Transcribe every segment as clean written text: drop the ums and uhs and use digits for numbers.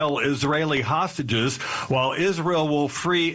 Israeli hostages, while Israel will free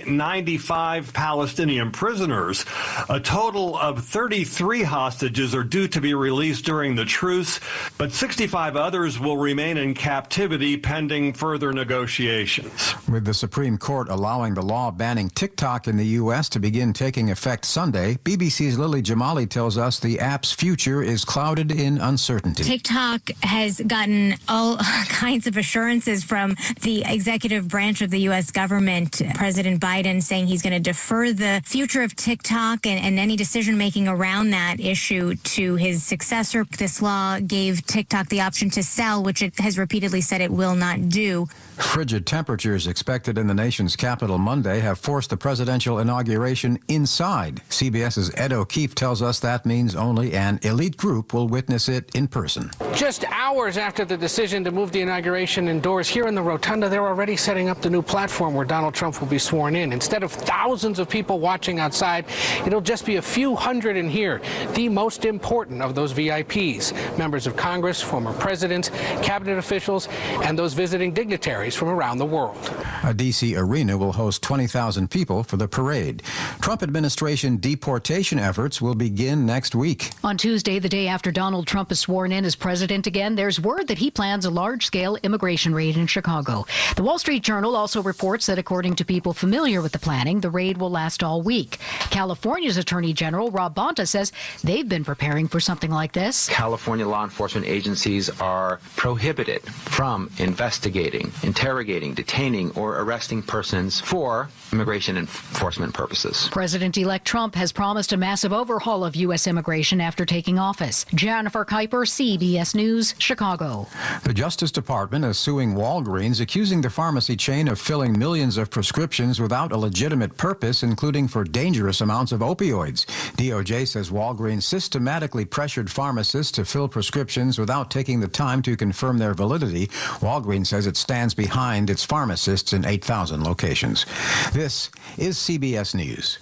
95 Palestinian prisoners. A total of 33 hostages are due to be released during the truce, but 65 others will remain in captivity pending further negotiations. With the Supreme Court allowing the law banning TikTok in the U.S. to begin taking effect Sunday, BBC's Lily Jamali tells us the app's future is clouded in uncertainty. TikTok has gotten all kinds of assurances from the executive branch of the U.S. government. President Biden saying he's going to defer the future of TikTok and any decision-making around that issue to his successor. This law gave TikTok the option to sell, which it has repeatedly said it will not do. Frigid temperatures expected in the nation's capital Monday have forced the presidential inauguration inside. CBS's Ed O'Keefe tells us that means only an elite group will witness it in person. Just hours after the decision to move the inauguration indoors, here in the Rotunda, they're already setting up the new platform where Donald Trump will be sworn in. Instead of thousands of people watching outside, it'll just be a few hundred in here, the most important of those VIPs, members of Congress, former presidents, cabinet officials, and those visiting dignitaries from around the world. A D.C. arena will host 20,000 people for the parade. Trump administration deportation efforts will begin next week. On Tuesday, the day after Donald Trump is sworn in as president again, there's word that he plans a large-scale immigration raid in Chicago. The Wall Street Journal also reports that according to people familiar with the planning, the raid will last all week. California's Attorney General Rob Bonta says they've been preparing for something like this. California law enforcement agencies are prohibited from investigating, interrogating, detaining, or arresting persons for immigration enforcement purposes. President-elect Trump has promised a massive overhaul of U.S. immigration after taking office. Jennifer Kuiper, CBS News, Chicago. The Justice Department is suing Walgreens, accusing the pharmacy chain of filling millions of prescriptions without a legitimate purpose, including for dangerous amounts of opioids. DOJ says Walgreens systematically pressured pharmacists to fill prescriptions without taking the time to confirm their validity. Walgreens says it stands behind its pharmacists in 8,000 locations. This is CBS News.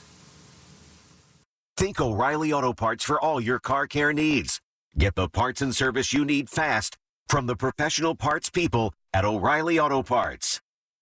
Think O'Reilly Auto Parts for all your car care needs. Get the parts and service you need fast from the professional parts people at O'Reilly Auto Parts.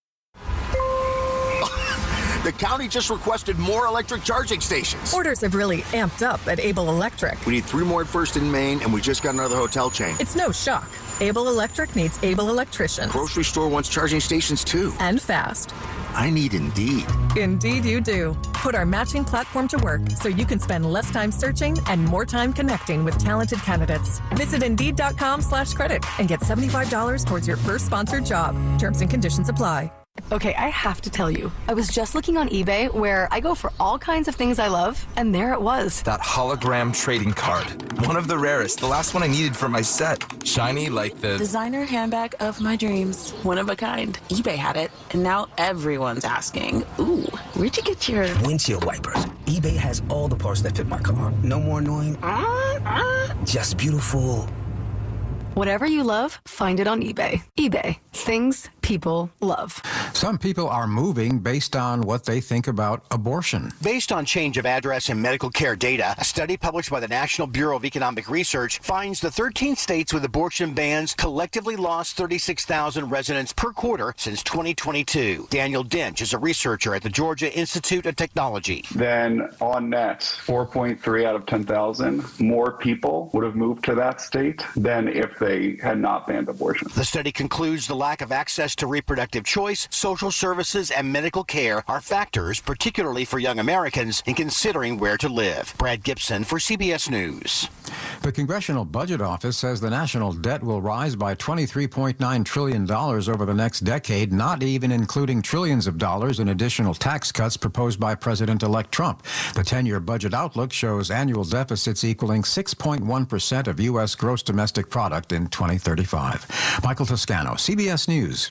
The county just requested more electric charging stations. Orders have really amped up at Able Electric. We need 3 more at First and Main, and we just got another hotel chain. It's no shock. Able Electric needs able electricians. Grocery store wants charging stations, too. And fast. I need Indeed. Indeed you do. Put our matching platform to work so you can spend less time searching and more time connecting with talented candidates. Visit Indeed.com/credit and get $75 towards your first sponsored job. Terms and conditions apply. Okay, I have to tell you, I was just looking on eBay where I go for all kinds of things I love, and there it was. That hologram trading card. One of the rarest, the last one I needed for my set. Shiny like the designer handbag of my dreams. One of a kind. eBay had it, and now everyone's asking, ooh, where'd you get your windshield wipers? eBay has all the parts that fit my car. No more annoying. Just beautiful. Whatever you love, find it on eBay. eBay. Things people love. Some people are moving based on what they think about abortion. Based on change of address and medical care data, a study published by the National Bureau of Economic Research finds the 13 states with abortion bans collectively lost 36,000 residents per quarter since 2022. Daniel Dench is a researcher at the Georgia Institute of Technology. Then on net, 4.3 out of 10,000 more people would have moved to that state than if they had not banned abortion. The study concludes the lack of access to reproductive choice, social services, and medical care are factors, particularly for young Americans, in considering where to live. Brad Gibson for CBS News. The Congressional Budget Office says the national debt will rise by $23.9 trillion over the next decade, not even including trillions of dollars in additional tax cuts proposed by President-elect Trump. The 10-year budget outlook shows annual deficits equaling 6.1% of U.S. gross domestic product in 2035. Michael Toscano, CBS News.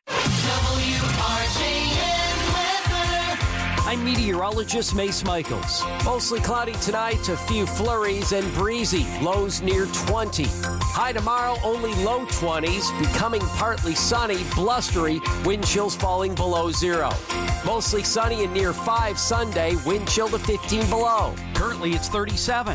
I'm meteorologist Mace Michaels. Mostly cloudy tonight, a few flurries and breezy. Lows near 20. High tomorrow, only low 20s, becoming partly sunny, blustery, wind chills falling below 0. Mostly sunny and near 5 Sunday, wind chill to 15 below. Currently, it's 37.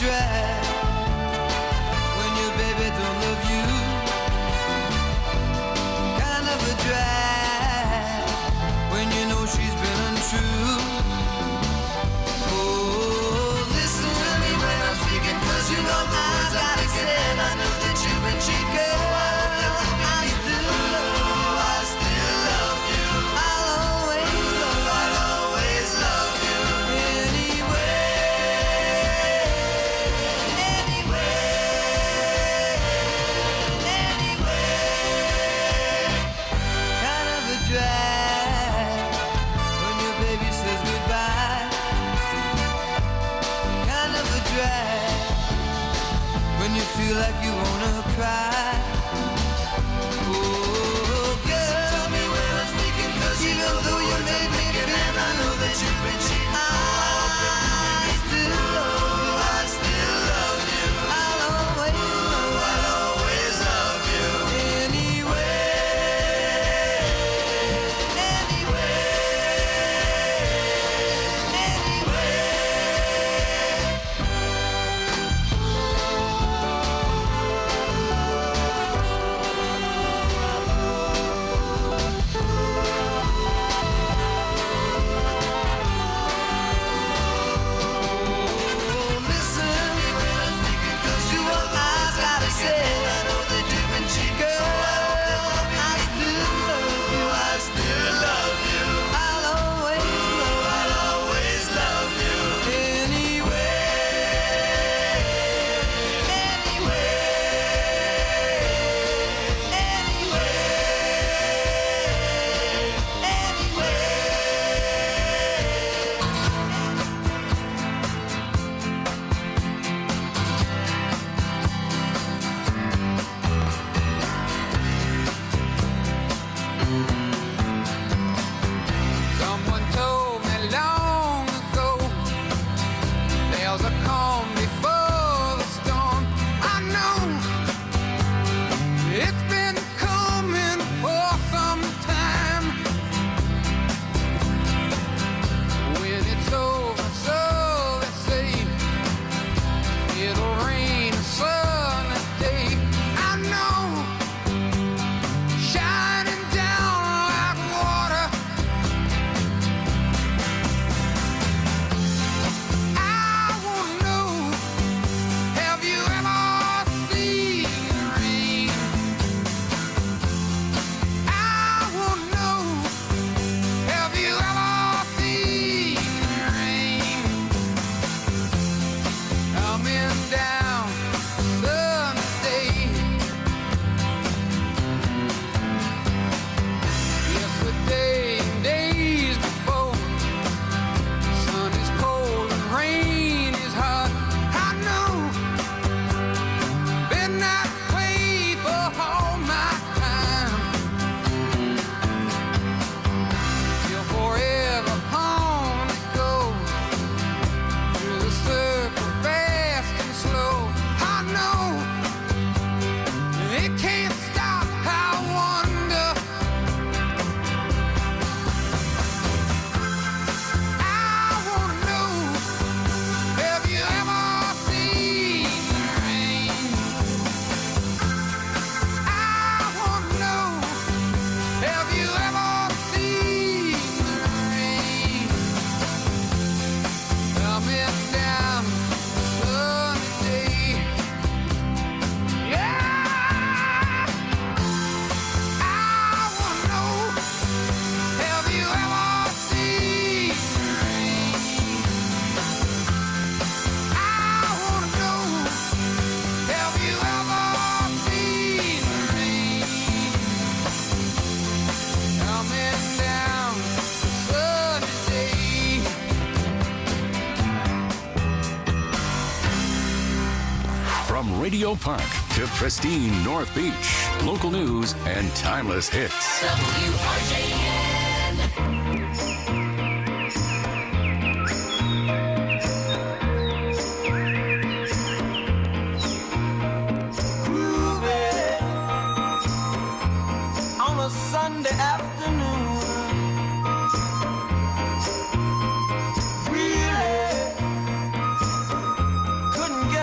drag when your baby don't love you. Kind of a drag when you know she's been untrue. Oh, listen to me when I'm speaking, 'cause you know the words I'm thinking, and I know that you've been cheating. Feel like you wanna cry. Oh, girl, listen to me when I'm speaking, 'cause you know though you made me feel, and I know that you've been cheating. I still love you. I still love you. I'll always love you. Anyway. Radio Park to pristine North Beach. Local news and timeless hits. On a Sunday afternoon, really couldn't get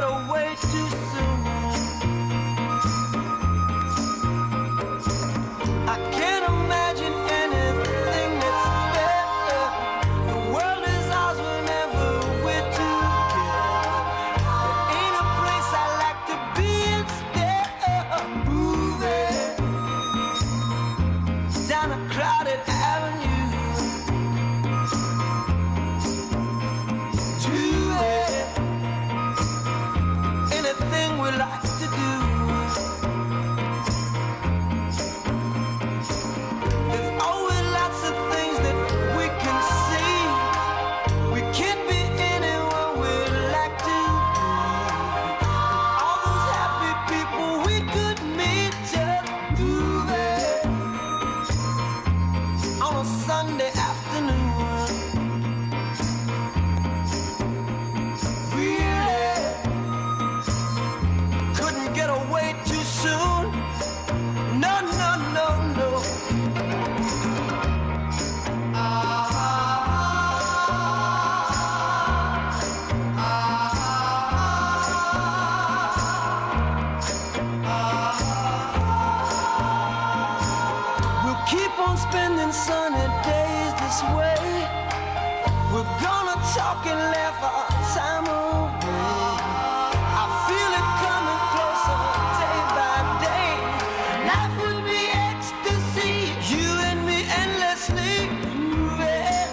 talk and laugh our time away. I feel it coming closer day by day. Life would be ecstasy, you and me endlessly moving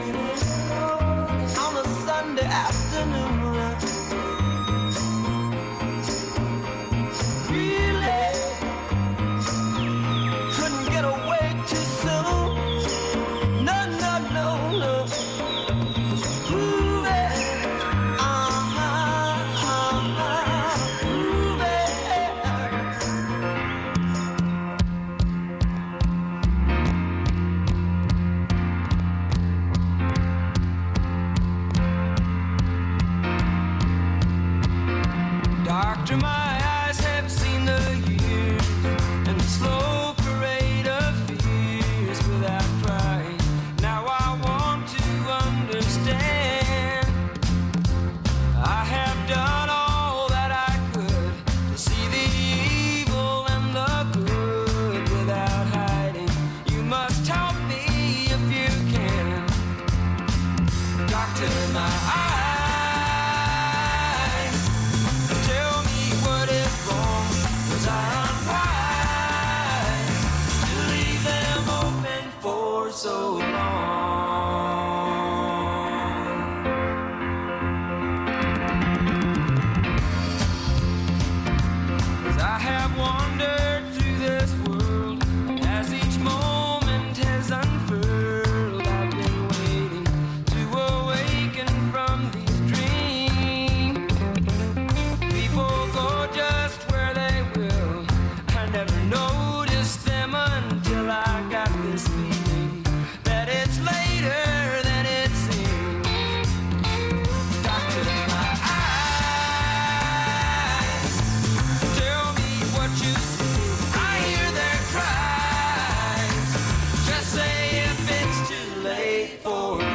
on a Sunday afternoon. Really couldn't get away too soon. No, no, no, no. Doctor, my eyes have seen the years and the slow parade of fears without crying. Now I want to understand. I have done all that I could to see the evil and the good without hiding. You must help me if you can. Doctor, my eyes, tell me what is wrong. Was I unwise to leave them open for so long? 'Cause I have wandered through this world as each moment has unfurled. I've been waiting to awaken from these dreams. People go just where they will. I never noticed them until I got this feeling that it's later than it seems. Doctor, my eyes, tell me what you see. I hear their cries. Just say if it's too late for me.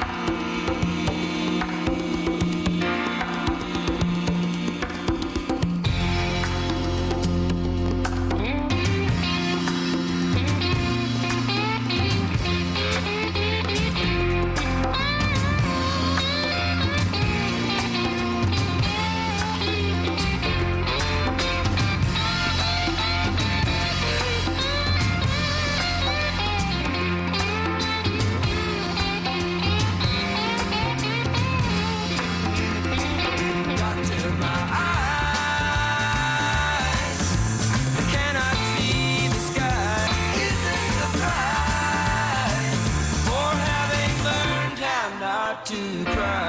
Doctor, my eyes cannot see the sky. Is this the price for having learned how not to cry?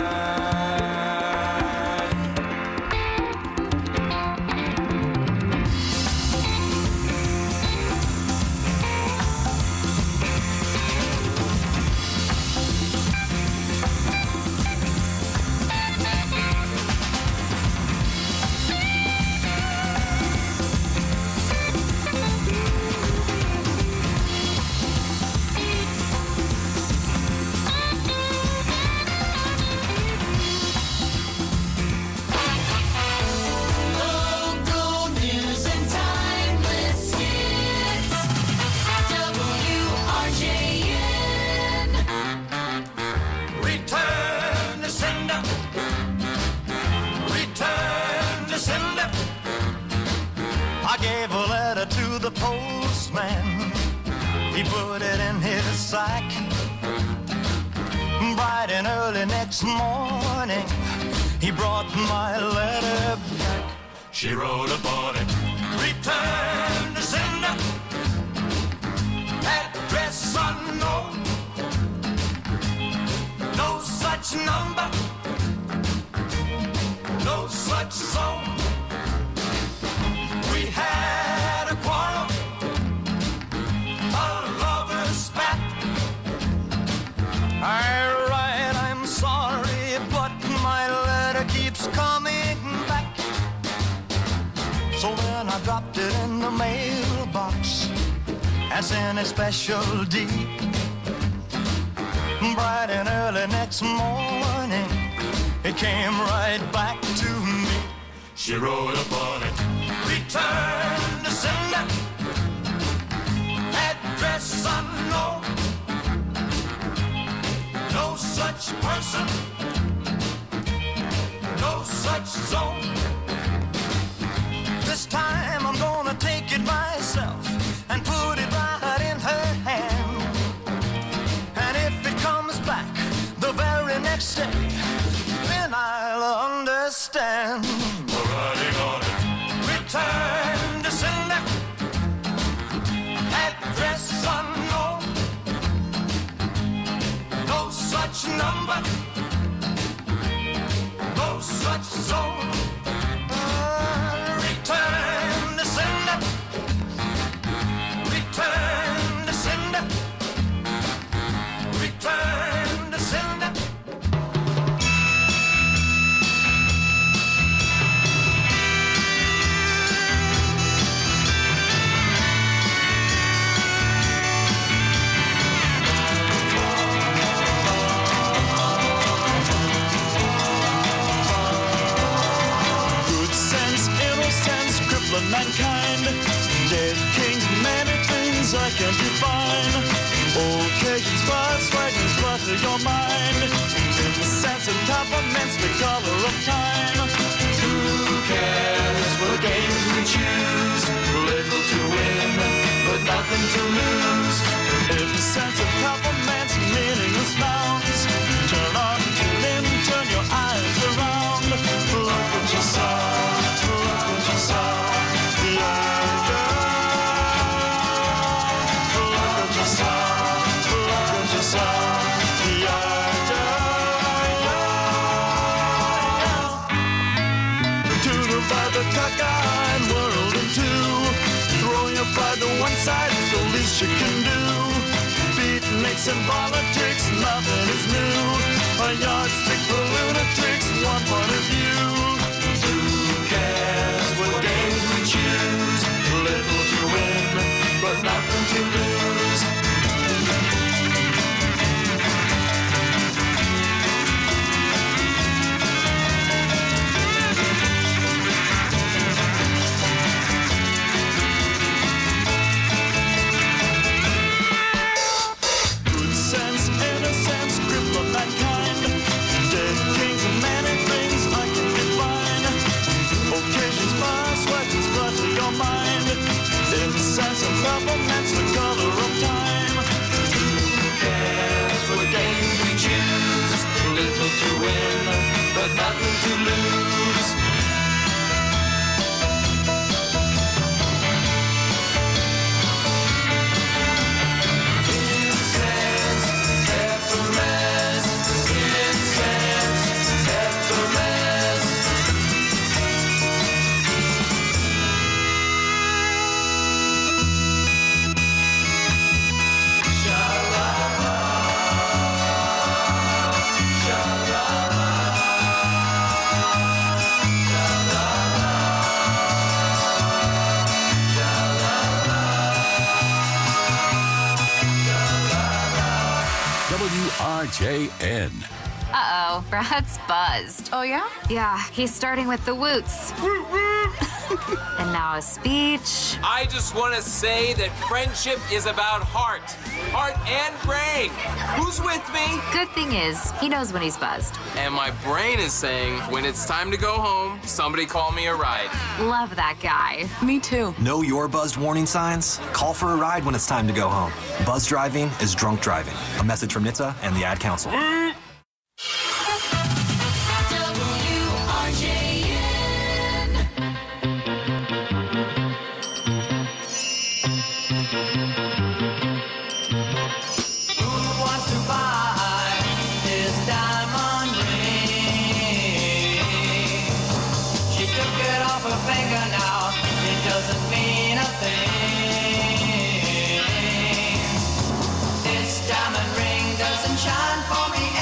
Local news and timeless hits. WRJN. Return to sender. Return to sender. I gave a letter to the postman. He put it in his sack. Bright and early next morning, he brought my letter back. She wrote upon it, return to sender. Address unknown. No such number. No such zone. We had a quarrel, a lover's spat. Alright, I'm sorry, but my letter keeps coming back. So then I dropped it in the mailbox as in a special deed. Bright and early next morning, it came right back to me. She wrote upon it, return to sender. Address unknown. No such person, no such zone. This time I'm gonna take it myself and put it right in her hand. And if it comes back the very next day, then I'll understand. Riding on it. Return to sender. Address unknown. No such number. No such zone. Return to sender. Return to sender. Return to sender. Mankind, dead kings, many things I can't define. Occasions, bars, fragments, flutter your mind. In the sense of temperaments, the color of time. Who cares what games we choose? Little to win, but nothing to lose. In the sense of temperaments, meaningless nouns. Turn on, tune in, turn your eyes around. Look at yourself, look at yourself. Cockeyed world in two. Throwing your pride to one side is the least you can do. Beatniks and politics, nothing is new. A yardstick for lunatics, one point of view. Who cares what games we choose? Little to win, but nothing to lose. Government's the color of time. Who cares what games we choose? Little to win, but nothing to lose. Incense, peppermint, incense, peppermint. WRJN. Uh-oh, Brad's buzzed. Oh, yeah? Yeah, he's starting with the woots. And now a speech. I just want to say that friendship is about heart and brain. Who's with me? Good thing is, he knows when he's buzzed. And my brain is saying, when it's time to go home, somebody call me a ride. Love that guy. Me too. Know your buzzed warning signs? Call for a ride when it's time to go home. Buzz driving is drunk driving. A message from NHTSA and the Ad Council. This diamond ring doesn't shine for me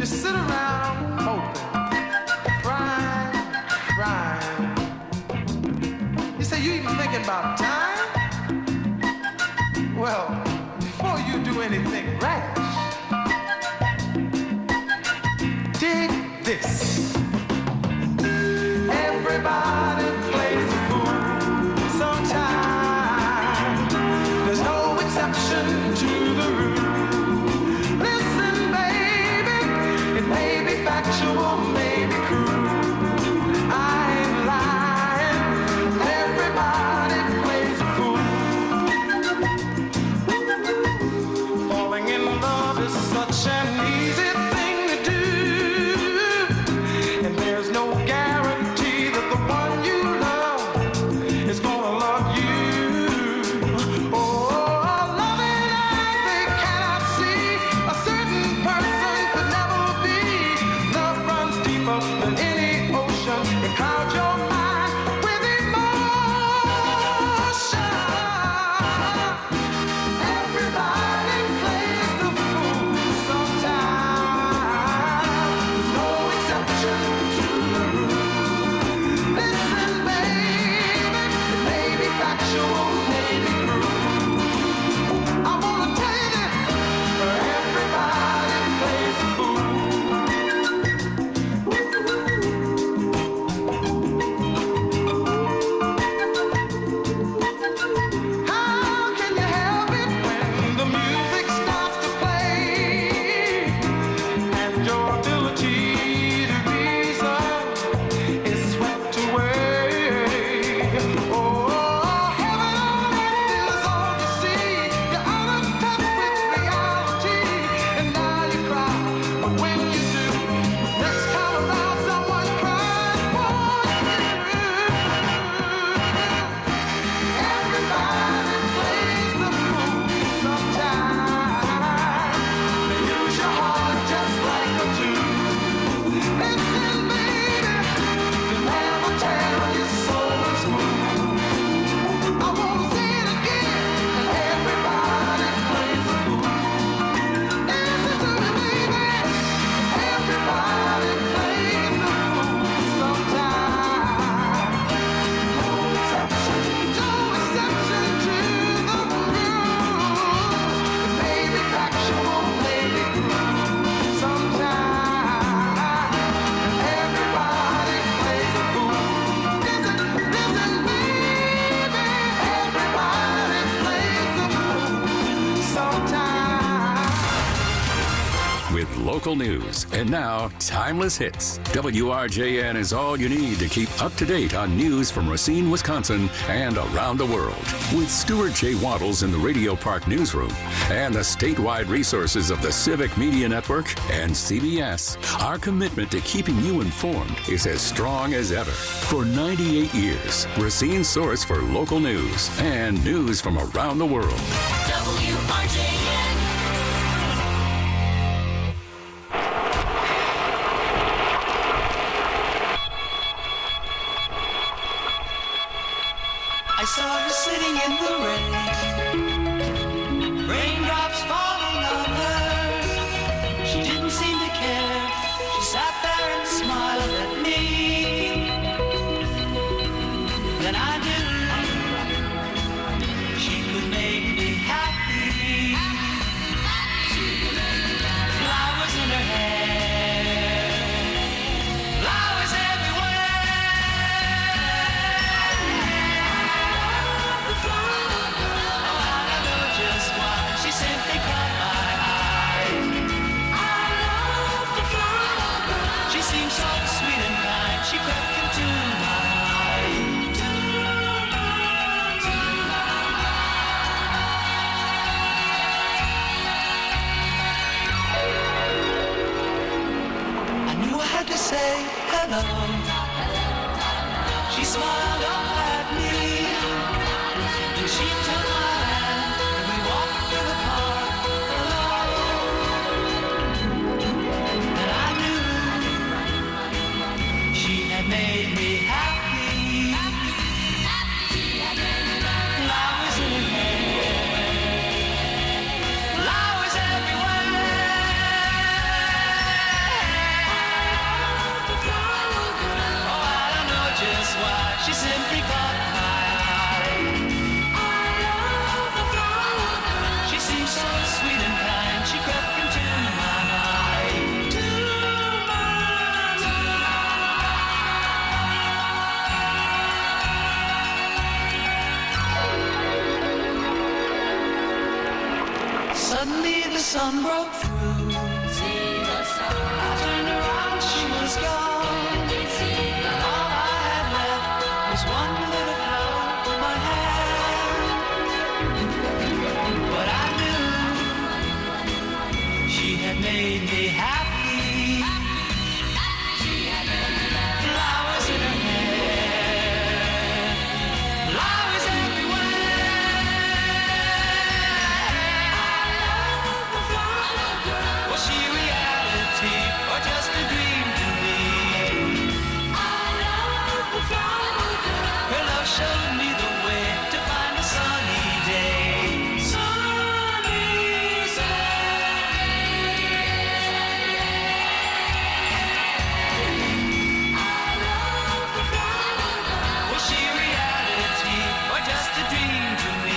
sit around hoping, crying. You say you even thinking about time? Well, before you do anything rash, dig this. Everybody plays the fool sometimes. There's no exception to the rule. Listen, baby, it may be factual, may be cruel. I ain't lying. Everybody plays the fool. Falling in love is such an easy thing to do, and there's no guarantee that the one you love is gonna love you. Oh, loving eyes they cannot see. A certain person could never be. Love runs deeper than any ocean. It clouds your mind with emotion. Everybody plays the fool sometimes. No exception to the rule. Listen, baby, it may be factual, may be cruel. I wanna tell you that everybody plays the fool. How can you help it when the music starts to play and your ability to reason is swept away? Oh, heaven on earth is all you see. You're out of touch with reality, and now you cry. But when you do, next time around, someone cries for you. Everybody plays the fool sometimes. They use your heart just like a tool. Listen, baby, they never tell you so smooth. I wanna say it again, and everybody plays the fool. Listen to me, baby, everybody plays the fool sometimes. No exception to the rule. It may be factual, may be cruel. Sometimes everybody plays the fool. Listen, baby, everybody plays the fool sometimes. With local news and now timeless hits, WRJN is all you need to keep up to date on news from Racine, Wisconsin and around the world. With Stuart J. Waddles in the Radio Park newsroom and the statewide resources of the Civic Media Network and CBS, our commitment to keeping you informed is as strong as ever. For 98 years, Racine's source for local news and news from around the world. WRJN. I saw her sitting in the rain, raindrops falling on her. She didn't seem to care. She sat there and smiled at me. Then I knew she could make me happy. Flowers in her hair, flowers everywhere. Just why she simply caught my eye. I love the flower. She seemed so sweet and kind. She crept into my life. I knew I had to say hello. She smiled up at me. Then she took my hand and we walked through the park alone. And I knew she had made me happy. Flowers in her hair, flowers everywhere. sun broke through. I turned around, she was gone. All I had left was one bit of love in my hand. But I knew she had made me happy. Flowers in her hair, flowers everywhere. Was she reality or just a dream to me? Her love showed me the way to find a sunny day. Sunny day. Was she reality or just a dream to me?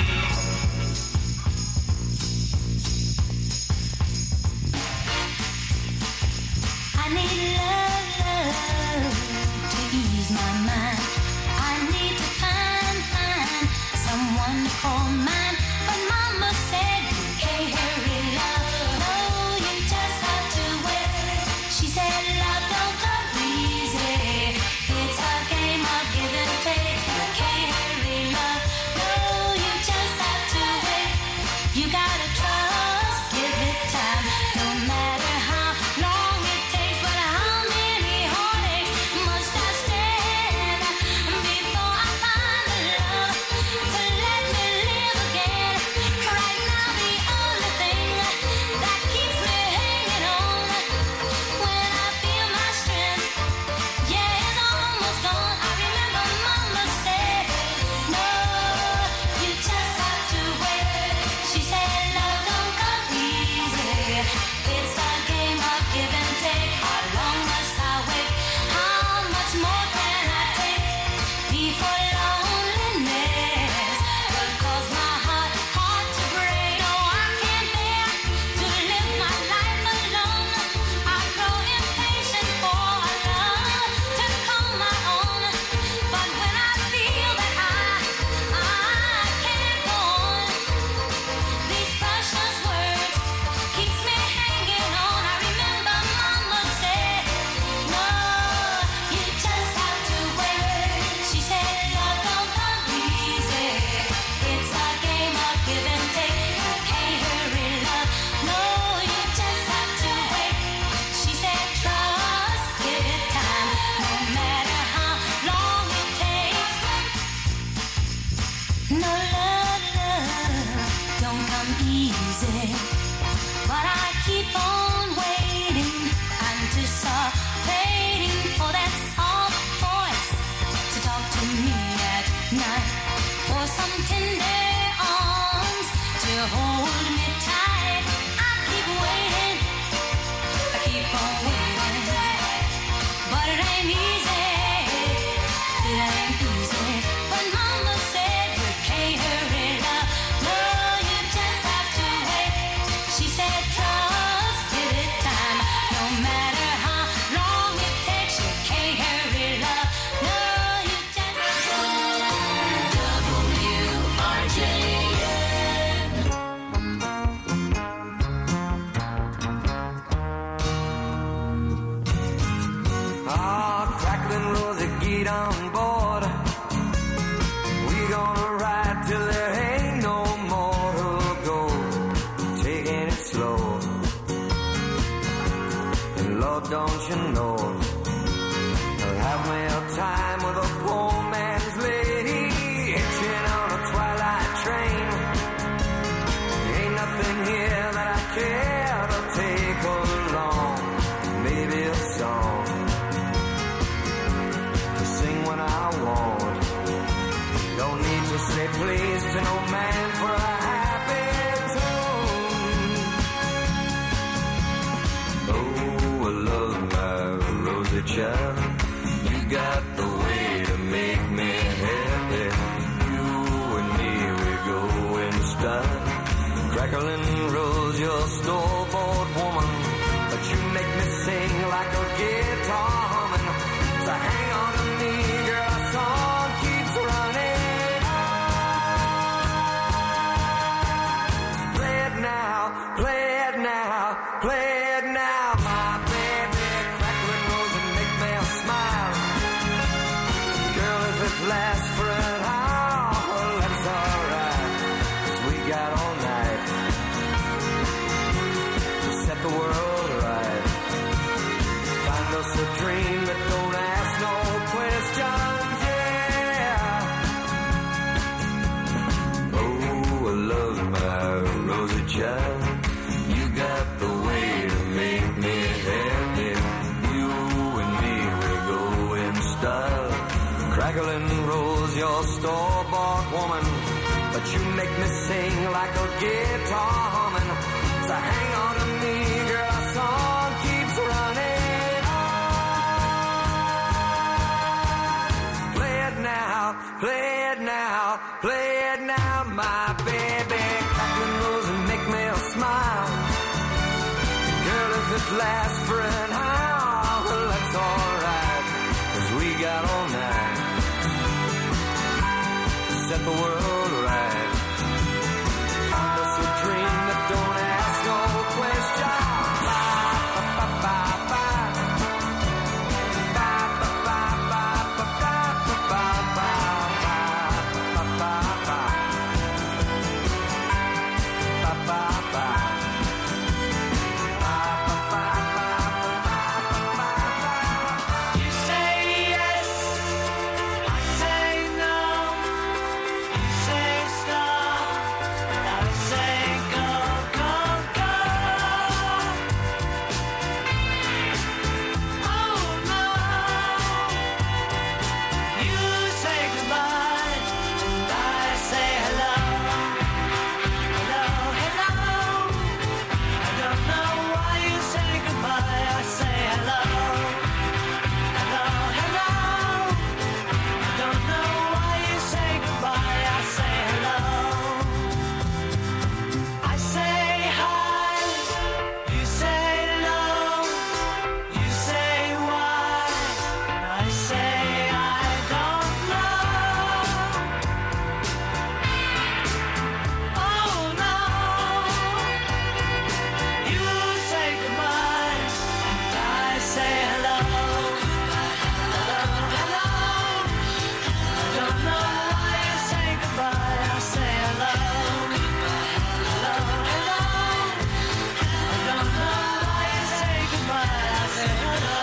I need love to ease my mind. I need to find someone to call mine. But Mama said you can't hurry love. No, you just have to wait. She said love don't come easy. It's a game of give and take. You can't hurry love. No, you just have to wait. You gotta trust, give it time. No matter how long it takes, but how many heartaches must I stand before I find the love to let me live again? Right now the only thing that keeps me hanging on when I feel my strength, yeah, it's almost gone. I remember Mama said, no, you just have to wait. She said love don't come easy. It's a game of give and take. How long must I wait? How much more can I take before loneliness will cause my heart to break? No, I can't bear to live my life alone. I grow impatient for a love to call my own. But when I feel that I can't go on, these precious words keeps me hanging on. I remember Mama said, no, you just have to wait. She said love don't come easy. It's a game of give and take. You can't hurry love. No, you just have to wait. She said trust, give it time. No matter how long it takes. No love don't come easy. But I keep on waiting, anticipating for that soft voice to talk to me at night, for some tender arms to hold me tight. I keep waiting, I keep on waiting, but it ain't easy. It ain't easy. But Mama said you can't hurry love. No, you just have to wait. She said trust, give it time. No matter how long it takes, you can't hurry love. No, you just Crackling Rosie, get on board. We gonna ride till there ain't no more to go. Taking it slow. And Lord, don't you know, I'll have me a time with a poor man's lady, hitching on a twilight train. Ain't nothing here that I care to take along. Maybe a song to sing when I want. Don't need to say please to no man for a happy tune. Oh, I love my Rosie child. You got the way to make me happy. You and me, we go in style. Crackling Rose, you're store-bought woman, but you make me sing like a guitar humming. So hang on to me, girl, our song keeps running on. Play it now, play it now. It's a dream that don't ask no questions, yeah. Oh, I love my rosy child. You got the way to make me happy. You and me, we go in style. Crackling rolls your store-bought woman, but you make me sing like a guitar humming. So hang on to me, girl, our song keeps running on. Play it now, play it now, play it now, my baby. Crackling rolls and make me smile. Girl, if it lasts for an hour, well, that's alright, 'cause we got all night to set the world right. It's a dream that don't ask no question. You say yes, I say no. You say stop, and I say go, go, go. Oh no. You say goodbye, and I say hello. Hello, hello. I don't know why you say goodbye, I say hello. Hello, hello. I don't know why you say goodbye, I say hello. I say hi, you say no, you say why, and I say I don't know. Oh no. You say goodbye, and I say hello. Hello, hello. I don't know why you say goodbye, I say hello. Hello, hello. I don't know why you say goodbye, I say hello.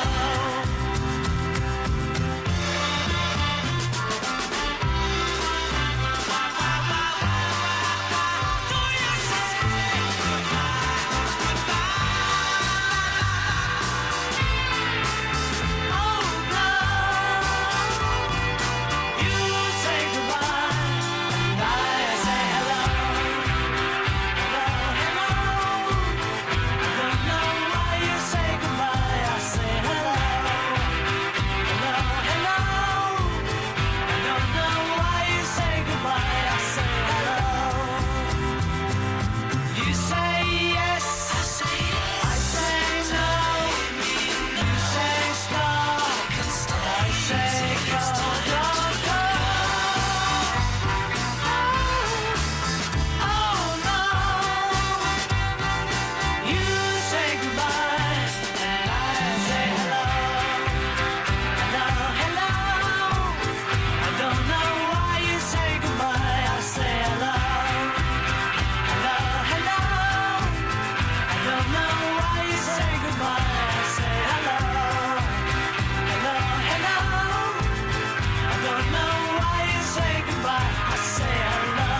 You say yes, I say no. You say stop, I say go, go, go. Oh no. You say goodbye, and I say hello. Hello, hello. I don't know why you say goodbye, I say hello. Hello, hello. I don't know why you say goodbye, I say hello. Hello, hello. I don't know why you say goodbye, I say hello.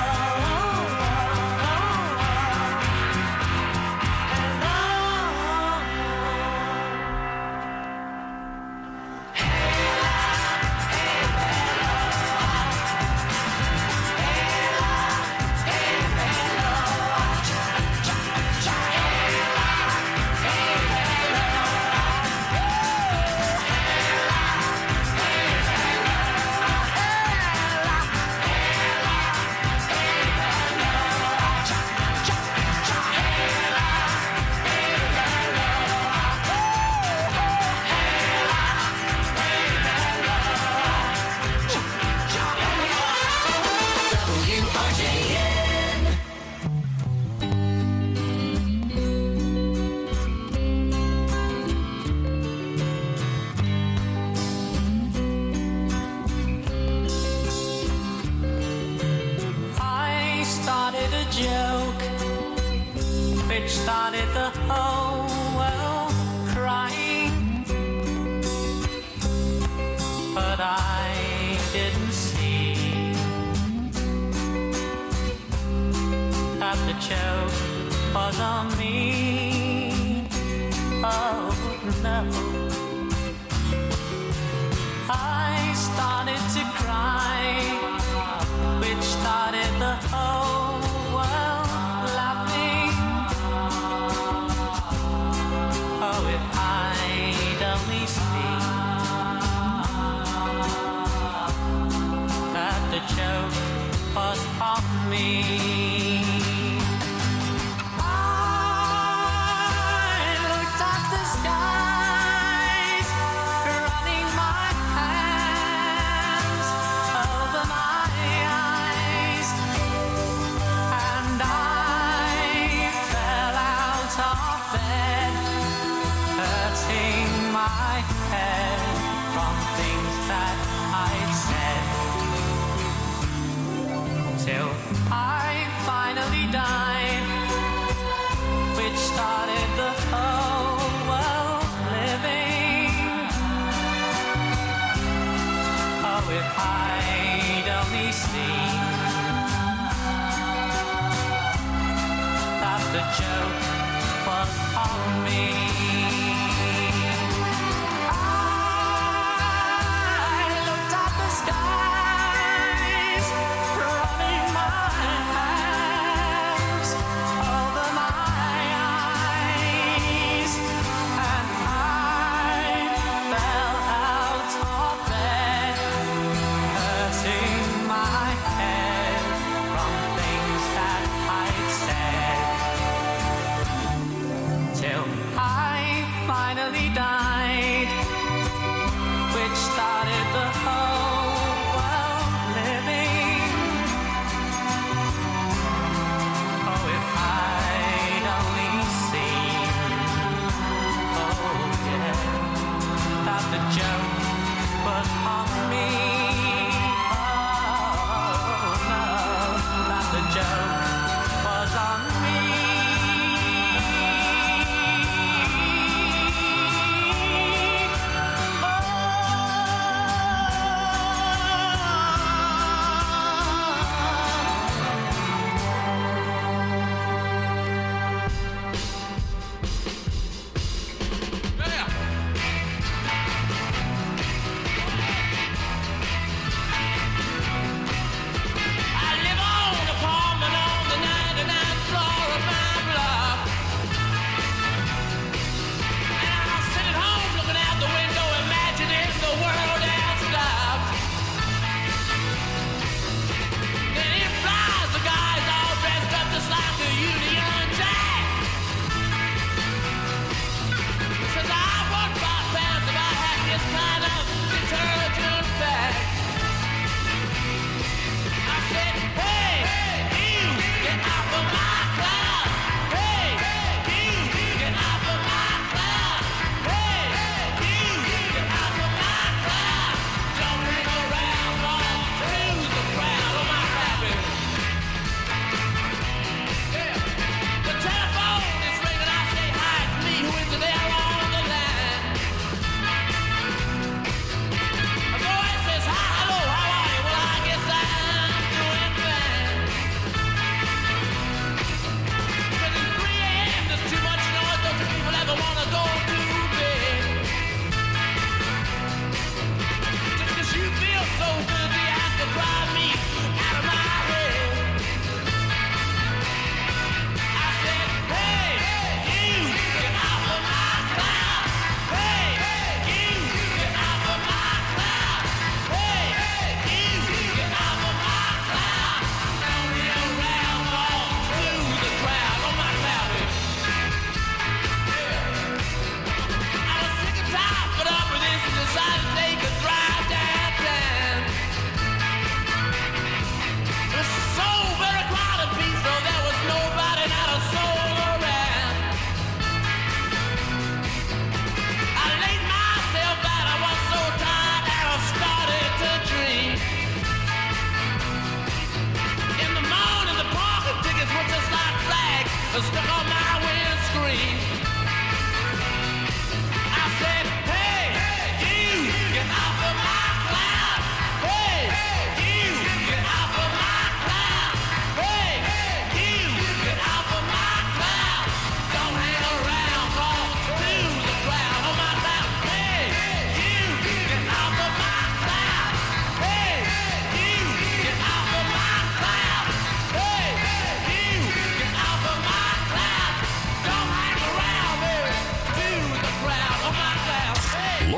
I started a joke which started the whole world crying. the joke was on me. Oh no. I started to cry, which started the whole world laughing. Oh, if I'd only seen that the joke was on me. I looked at the skies, running my hands over my eyes, and I fell out of bed, hurting my head from things that I'd said, till I finally died, which started the whole world living. Oh, if I'd only seen that the joke was on me. I looked at the skies, running my hands over my eyes, and I fell out of bed, hurting my head from things that I'd said, till I finally died, which started the whole world living. Oh, if I'd only seen, oh yeah, that the joke was on me. Oh no, that the joke was on me.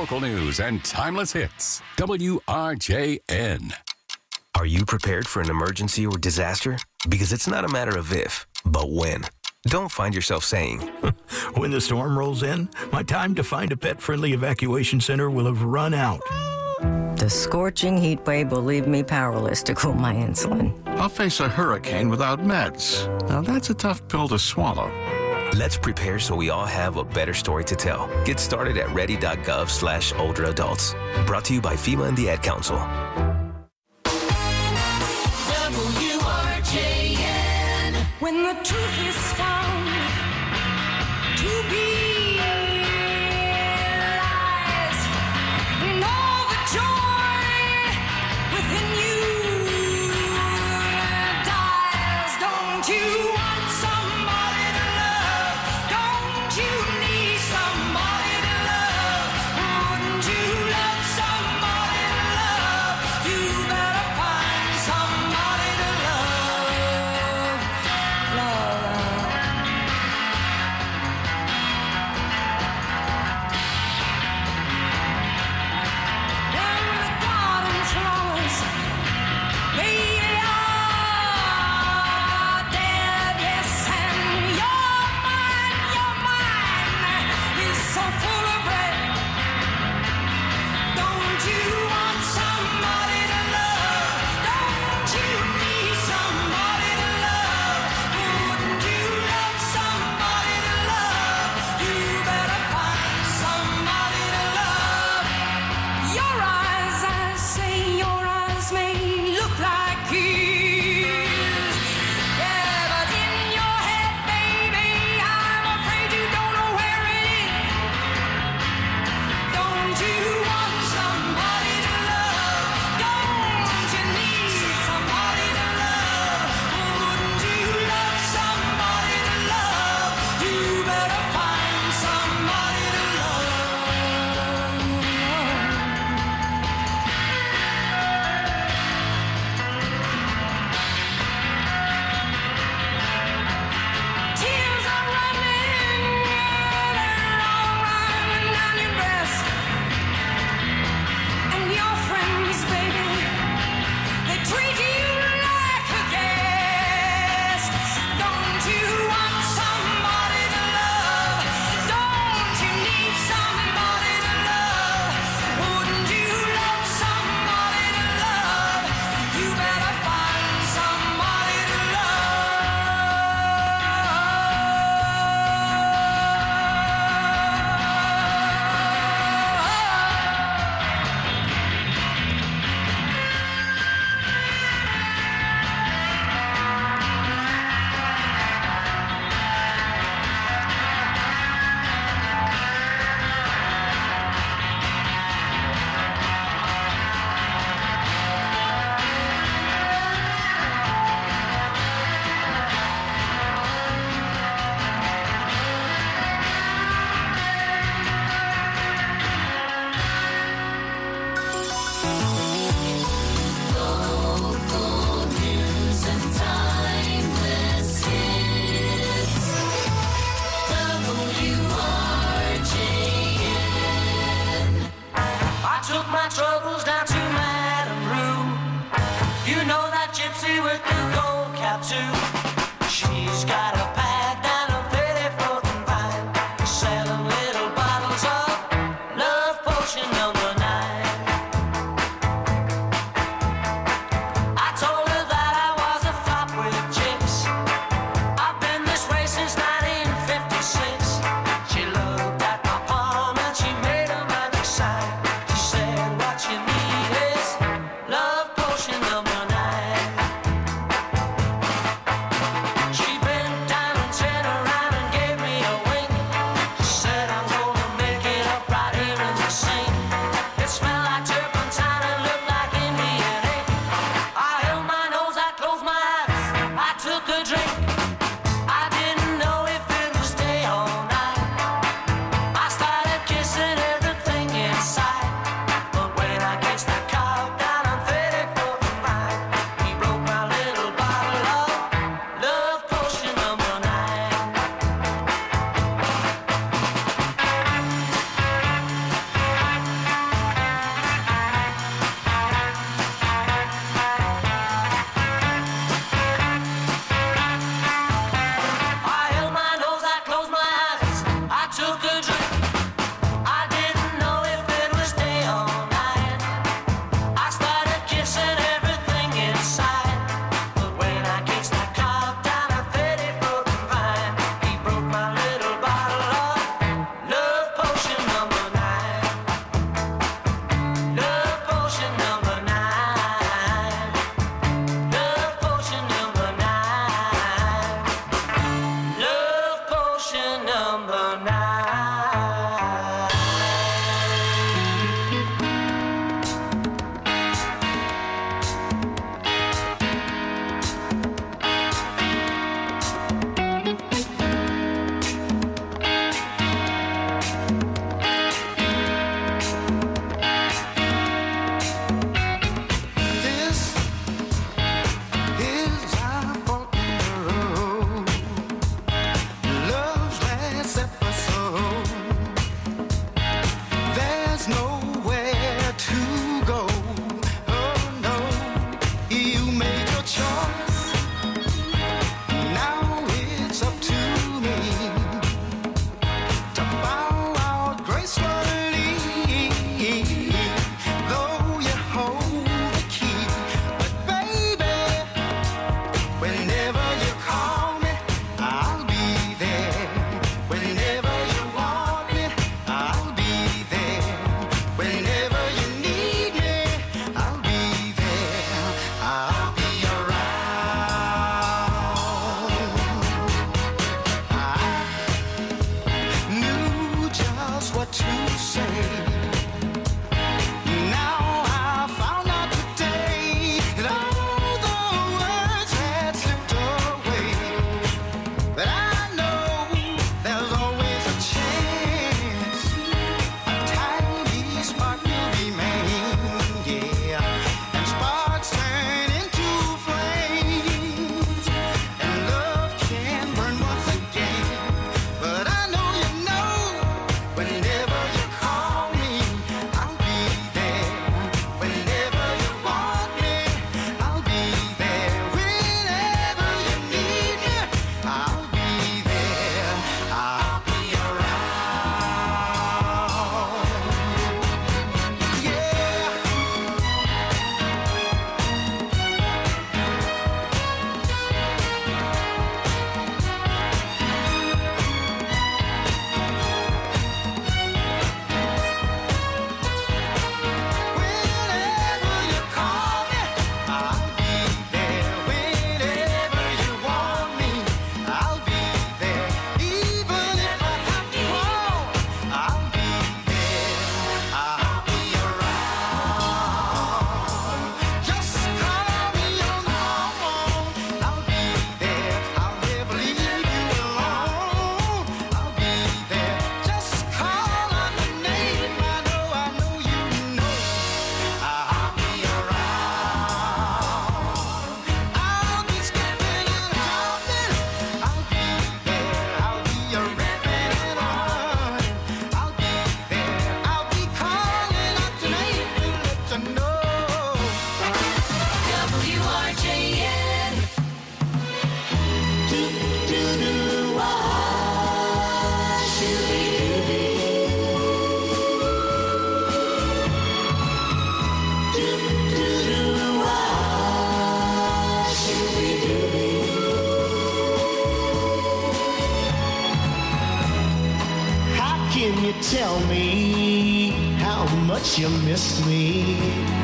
local news and timeless hits. WRJN. Are you prepared for an emergency or disaster? Because it's not a matter of if, but when. Don't find yourself saying, when the storm rolls in, my time to find a pet-friendly evacuation center will have run out. The scorching heat wave will leave me powerless to cool my insulin. I'll face a hurricane without meds. Now that's a tough pill to swallow. Let's prepare so we all have a better story to tell. Get started at ready.gov/older adults. Brought to you by FEMA and the Ad Council. WRJN. When the truth is found to be lies, and all the joy within you dies. Don't you want somebody to love? Don't you need somebody to love? Wouldn't you love somebody to love? You better find somebody to love. And the garden flowers, they are dead, yes, and your mind is so full of red. Don't you want somebody to love? Don't you need somebody to love? Wouldn't you love somebody to love? You better find somebody to love. Your eyes, I say, your eyes may look like his. Yeah, but in your head, baby, I'm afraid you don't know where it is. Don't you want somebody to love? Don't you need somebody to love? Wouldn't you love somebody to love? You better find somebody to love. Tears are running, they're all running down your breast. And your friends, baby, they treat you like a guest. Don't you want somebody to love? Don't you need somebody to love? Wouldn't you love somebody to love? You better find somebody to Local news and timeless hits. WRJN. I took my troubles down to Madame Rue. You know that gypsy with the gold cap too. She's got a pad down on 34th and Vine, selling little bottles of love potion number 9. I told her that I was a flop with chicks. I've been this way since 1956. She looked at my palm and she made a magic sign. She said, what you need is love potion number 9. She bent down and turned around and gave me a wink. She said, I'm gonna make it up right here in the sink. there's nowhere to go. Oh no, you made your choice. Now it's up to me to bow out gracefully. Though you hold the key, but baby, whenever you call me, I'll be there. Whenever you want me, I'll be there. Whenever you need me, I'll be there. I'll be around. I knew just what to say. Now I found out today that all the words had slipped away. But I know there's always a chance. A tiny spark will remain, yeah. And sparks turn into flames. And love can burn once again. But I know you know, whenever you call me, I'll be there. Whenever you want me, I'll be there. Whenever you need me, I'll be there. I'll be around. Yeah. Whenever you call me, I'll be there. Whenever you want me, I'll be there. Even if I have to crawl, I'll be there. I'll be around. Just call me on the phone. I'll be there. I'll never leave you alone. I'll be there. Just call on the name. I know you know. I'll be around. I'll be skipping and jumping. I'll be there. I'll be a ripping and running. I'll be there. I'll be calling out your name to let you know. WRJN. How can you tell me how much you miss me?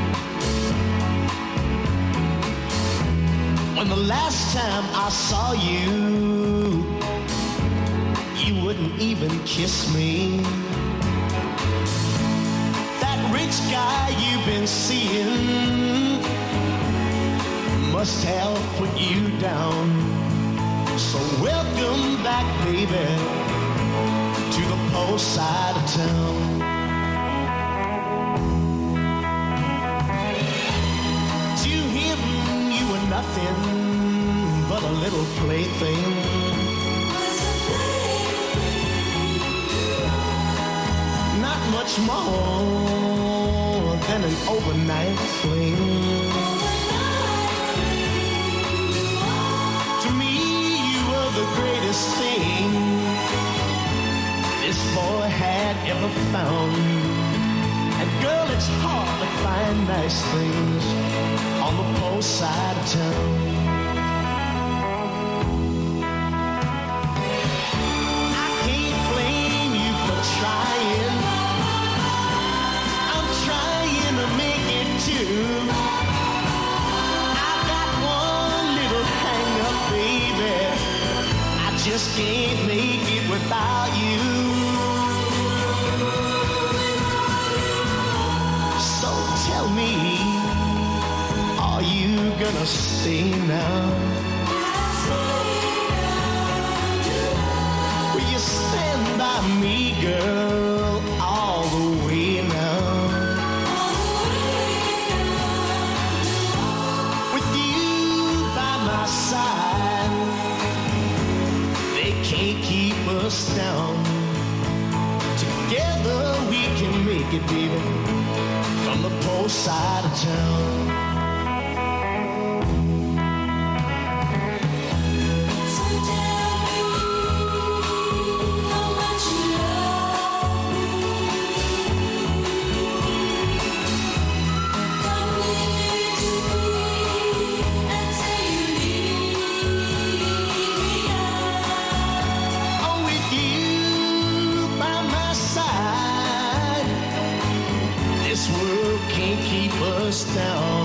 When the last time I saw you, you wouldn't even kiss me. That rich guy you've been seeing must have put you down. So welcome back, baby, to the poor side of town. To him, you were nothing but a little plaything. Not much more than an overnight fling. To me, you were the greatest thing this boy had ever found. And girl, it's hard to find nice things on the poor side of town. I can't blame you for trying. I'm trying to make it too. I got one little hang up, baby. I just can't make it without you. So tell me, are you gonna stay now? Will you stand by me, girl, all the way now? With you by my side, they can't keep us down. Together we can make take it, baby, from the poor side of town. This world can't keep us down.